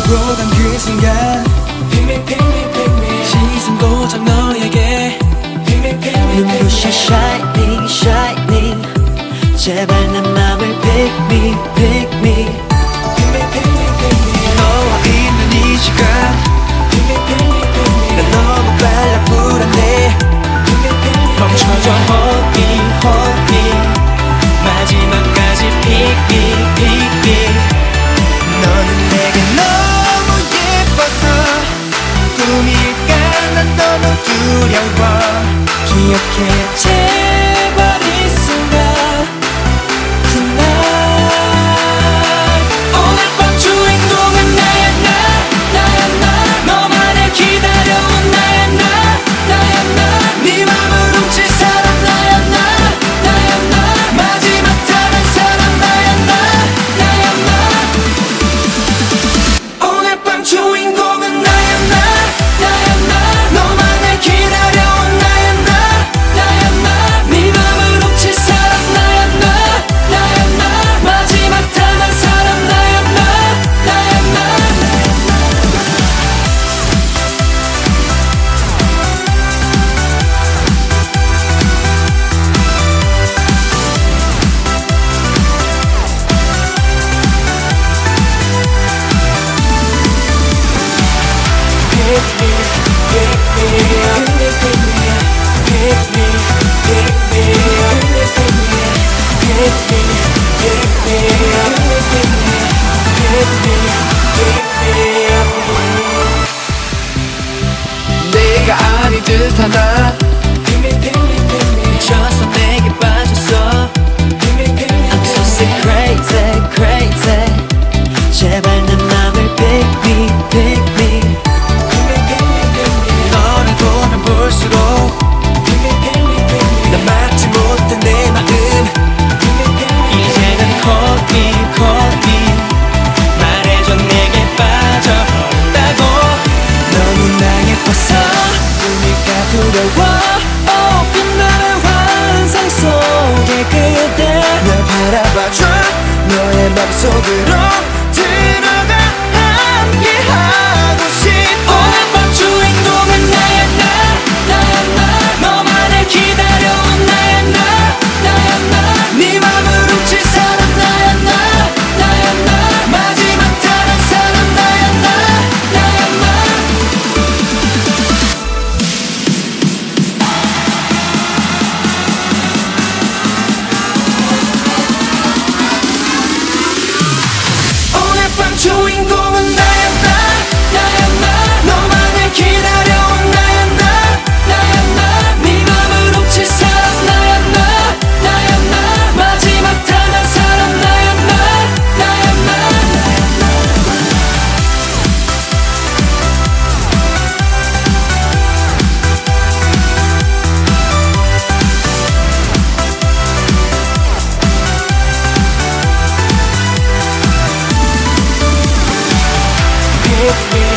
보던 그 순간 시선 고정 너에게 눈부셔 shining shining 제발 내 맘을 pick me pick me 너와 있는 이 시간 난 너무 빨라 불안해 멈춰줘 hold me hold me 마지막까지 pick me pick me 너는 내게 너무 예뻐서 꿈일까 난 너무 두려워 기억해 제발 이 순간 tonight 오늘 밤 주인공은 나야 나 너만을 기다려온 나야 나 네 맘을 훔칠 사람 나야 나 마지막 다른 사람 나야 나 오늘 밤 주인공은 나야 나 너만을 기다려온 나야 나 네 맘을 훔칠 사람 나야 나 마지막 다른 사람 나야 나 내가 아닌 듯하나 미쳤어 내게 빠졌어 I'm so sick crazy crazy 제발 내 맘을 pick me pick me 너를 보면 볼수록 난 막지 못한 내 마음 이제는 call me 말해줘 내게 빠져버렸다고 너무 나 예뻐서 꿈일까 두려워 빛나는 환상 속의 그대 날 바라봐줘 너의 맘속으로 들어가 함께하고 싶어 오늘 밤 주인공은 나야 나 너만을 기다려온 나야 나 네 맘을 훔칠 사람 나야 나 마지막 다른 사람 나야 나 오늘 밤 주인공은 나야 나 너만을 기다려온 나야 나 네 맘을 훔칠 사람 나야 나 마지막 다른 사람 나야 나 Pick me